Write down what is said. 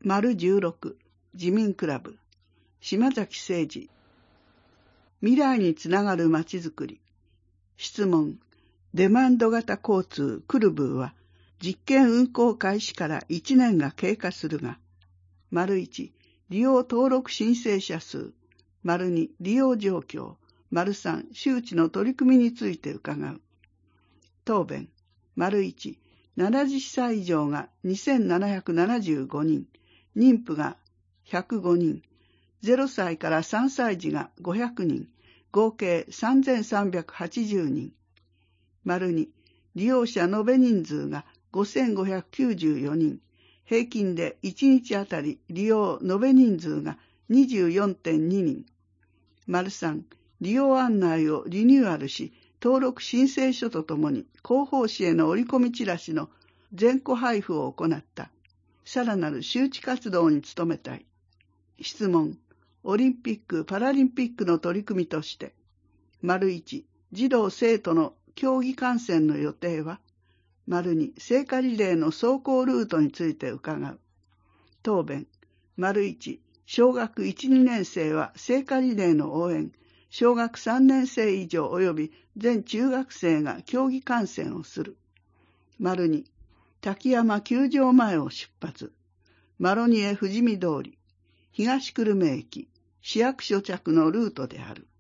16自民クラブ島崎誠二。未来につながるまちづくり。質問。デマンド型交通クルブーは実験運行開始から1年が経過するが、1、利用登録申請者数、2、利用状況、3、周知の取り組みについて伺う。答弁。1、70歳以上が2775人、妊婦が105人、0歳から3歳児が500人、合計3380人。2、利用者延べ人数が5594人、平均で1日あたり利用延べ人数が 24.2 人。3、利用案内をリニューアルし、登録申請書とともに広報誌への折り込みチラシの全戸配布を行った。さらなる周知活動に努めたい。質問。オリンピック・パラリンピックの取り組みとして、1、児童生徒の競技観戦の予定は、2、聖火リレーの走行ルートについて伺う。答弁。1、小学1、2年生は聖火リレーの応援、小学3年生以上及び全中学生が競技観戦をする。2、滝山球場前を出発。マロニエ富士見通り、東久留米駅、市役所着のルートである。